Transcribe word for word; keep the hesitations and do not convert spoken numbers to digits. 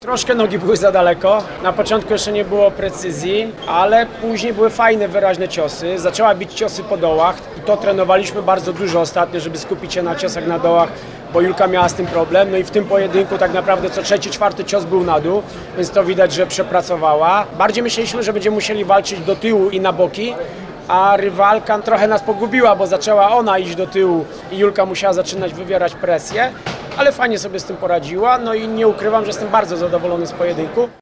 Troszkę nogi były za daleko, na początku jeszcze nie było precyzji, ale później były fajne, wyraźne ciosy. Zaczęła bić ciosy po dołach i to trenowaliśmy bardzo dużo ostatnio, żeby skupić się na ciosach na dołach, bo Julka miała z tym problem. No i w tym pojedynku tak naprawdę co trzeci, czwarty cios był na dół, więc to widać, że przepracowała. Bardziej myśleliśmy, że będziemy musieli walczyć do tyłu i na boki, a rywalka trochę nas pogubiła, bo zaczęła ona iść do tyłu i Julka musiała zaczynać wywierać presję, ale fajnie sobie z tym poradziła, no i nie ukrywam, że jestem bardzo zadowolony z pojedynku.